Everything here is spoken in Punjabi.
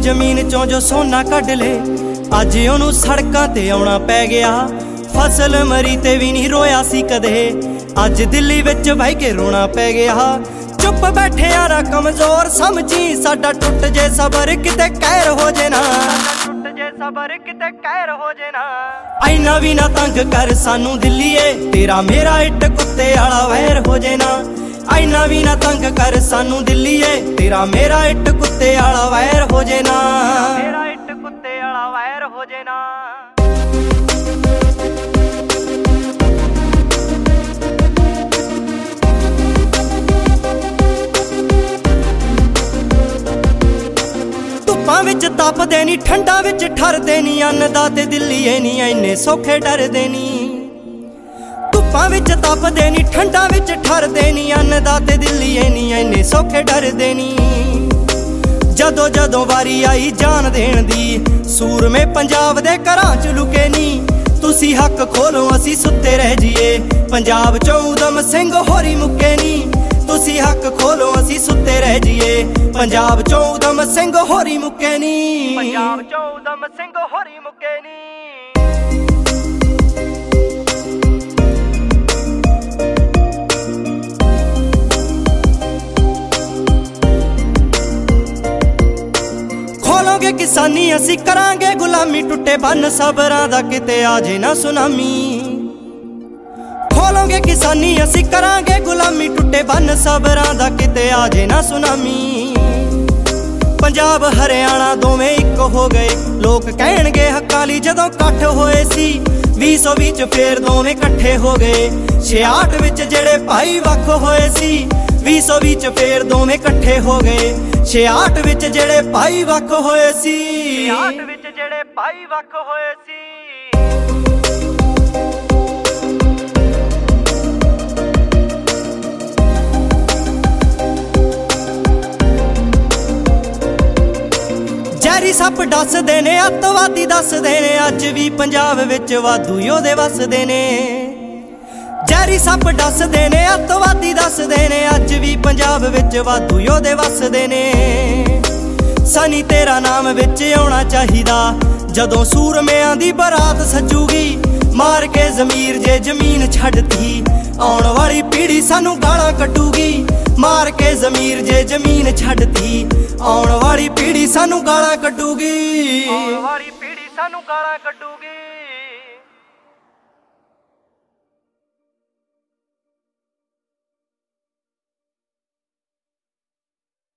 ਜ਼ਮੀਨ ਚੋਂ ਜੋ ਸੋਨਾ ਕੱਢ ਲੇ ਅੱਜ ਉਹਨੂੰ ਸੜਕਾਂ ਤੇ ਆਉਣਾ ਪੈ ਗਿਆ। ਫਸਲ ਮਰੀ ਤੇ ਵੀ ਨਹੀਂ ਰੋਇਆ ਸੀ ਕਦੇ, ਅੱਜ ਦਿੱਲੀ ਵਿੱਚ ਬਹਿ ਕੇ ਰੋਣਾ ਪੈ ਗਿਆ। ਚੁੱਪ ਬੈਠੇ ਯਾਰਾ ਕਮਜ਼ੋਰ ਸਮਝੀ, ਸਾਡਾ ਟੁੱਟ ਜੇ ਸਬਰ ਕਿਤੇ ਕਹਿਰ ਹੋ ਜੇ ਨਾ, ਟੁੱਟ ਜੇ ਸਬਰ ਕਿਤੇ ਕਹਿਰ ਹੋ ਜੇ ਨਾ। ਐਨਾ ਵੀ ਨਾ ਤੰਗ ਕਰ ਸਾਨੂੰ ਦਿੱਲੀਏ, ਤੇਰਾ ਮੇਰਾ ਇੱਟ ਕੁੱਤੇ ਵਾਲਾ ਵੈਰ ਹੋ ਜੇ ਨਾ। ਐਨਾ ਵੀ ਨਾ ਤੰਗ ਕਰ ਸਾਨੂੰ ਦਿੱਲੀਏ, ਤੇਰਾ ਮੇਰਾ ਇੱਟ ਕੁੱਤੇ ਵਾਲਾ ਵੈਰ ਹੋ ਜੇ ਨਾ, ਮੇਰਾ ਇੱਟ ਕੁੱਤੇ ਵਾਲਾ ਵੈਰ ਹੋ ਜੇ ਨਾ। ਧੁੱਪਾਂ ਵਿੱਚ ਤਪਦੇ ਨੀ, ਠੰਡਾਂ ਵਿੱਚ ਠਰਦੇ ਨੀ, ਅੰਨਦਾਤੇ ਦਿੱਲੀਏ ਨੀ ਐਨੇ ਸੌਖੇ ਡਰਦੇ ਨੀ। ਧੁੱਪਾਂ ਵਿੱਚ ਤਪਦੇ ਨੀ, ਠੰਡਾਂ ਵਿੱਚ ਠਰਦੇ ਨੀ, ਅੰਨਦਾਤੇ ਦਿੱਲੀਏ ਨੀ ਐਨੇ ਸੌਖੇ ਡਰਦੇ ਨੀ। ਜਦੋਂ ਜਦੋਂ ਵਾਰੀ ਆਈ ਜਾਨ ਦੇਣ ਦੀ, ਸੂਰਮੇ ਪੰਜਾਬ ਦੇ ਘਰਾਂ 'ਚ ਲੁਕੇ ਨੀ। ਤੁਸੀਂ ਹੱਕ ਖੋਲੋ ਅਸੀਂ ਸੁੱਤੇ ਰਹਿ ਜੀਏ, ਪੰਜਾਬ 'ਚੋਂ ਊਧਮ ਸਿੰਘ ਹੋਰੀ ਮੁੱਕੇ ਨੀ। ਤੁਸੀਂ ਹੱਕ ਖੋਲੋ ਅਸੀਂ ਸੁੱਤੇ ਰਹਿ ਜੀਏ, ਪੰਜਾਬ 'ਚੋਂ ਊਧਮ ਸਿੰਘ ਹੋਰੀ ਮੁੱਕੇ ਨੀ, ਪੰਜਾਬ 'ਚੋਂ ਊਧਮ ਸਿੰਘ ਹੋਰੀ ਮੁੱਕੇ ਨੀ। ਖੋਲੋਗੇ ਕਿਸਾਨੀ ਅਸੀਂ ਕਰਾਂਗੇ ਗੁਲਾਮੀ, ਟੁੱਟੇ ਬੰਨ ਸਬਰਾਂ ਦਾ ਕਿਤੇ ਆ ਜੇ ਨਾ ਸੁਨਾਮੀ। ਖੋਲੋਗੇ ਕਿਸਾਨੀ ਅਸੀਂ ਕਰਾਂਗੇ ਗੁਲਾਮੀ, ਟੁੱਟੇ ਬੰਨ ਸਬਰਾਂ ਦਾ ਕਿਤੇ ਆ ਜੇ ਨਾ ਸੁਨਾਮੀ। ਪੰਜਾਬ ਹਰਿਆਣਾ ਦੋਵੇਂ ਇੱਕ ਹੋ ਗਏ, ਲੋਕ ਕਹਿਣਗੇ ਹੱਕਾਂ ਲਈ ਜਦੋਂ ਇਕੱਠ ਹੋਏ ਸੀ। 2020 'ਚ ਫੇਰ ਦੋਵੇਂ ਇਕੱਠੇ ਹੋ ਗਏ, 66 ਵਿੱਚ ਜਿਹੜੇ ਭਾਈ ਵੱਖ ਹੋਏ ਸੀ। 2020 'ਚ ਫੇਰ ਦੋਵੇਂ ਇਕੱਠੇ ਹੋ ਗਏ, 66 ਵਿੱਚ ਜਿਹੜੇ ਭਾਈ ਵੱਖ ਹੋਏ ਸੀ, 66 ਵਿੱਚ ਜਿਹੜੇ ਭਾਈ ਵੱਖ ਹੋਏ ਸੀ। ਜ਼ਹਿਰੀ ਸੱਪ ਦੱਸਦੇ ਨੇ, ਅੱਤਵਾਦੀ ਦੱਸਦੇ ਨੇ, ਅੱਜ ਵੀ ਪੰਜਾਬ ਵਿੱਚ ਵਾਧੂ ਯੋਧੇ ਵੱਸਦੇ ਨੇ। ਜ਼ਹਿਰੀ ਸੱਪ ਦੱਸਦੇ ਨੇ, ਅੱਤਵਾਦੀ ਦੱਸਦੇ ਨੇ, ਅੱਜ ਵੀ ਪੰਜਾਬ ਵਿੱਚ ਵਾਧੂ ਯੋਧੇ ਵੱਸਦੇ ਨੇ। ਸਨੀ ਤੇਰਾ ਨਾਮ ਵਿੱਚ ਆਉਣਾ ਚਾਹੀਦਾ, ਜਦੋਂ ਸੂਰਮਿਆਂ ਦੀ ਬਰਾਤ ਸਜੂਗੀ। ਮਾਰ ਕੇ ਜ਼ਮੀਰ ਜੇ ਜ਼ਮੀਨ ਛੱਡਤੀ, ਆਉਣ ਵਾਲੀ ਪੀੜ੍ਹੀ ਸਾਨੂੰ ਗਾਲਾਂ ਕੱਢੂਗੀ। ਮਾਰ ਕੇ ਜ਼ਮੀਰ ਜੇ ਜ਼ਮੀਨ ਛੱਡਤੀ, ਆਉਣ ਵਾਲੀ ਪੀੜ੍ਹੀ ਸਾਨੂੰ ਗਾਲਾਂ ਕੱਢੂਗੀ, ਆਉਣ ਵਾਲੀ ਪੀੜ੍ਹੀ ਸਾਨੂੰ ਗਾਲਾਂ ਕੱਢੂਗੀ।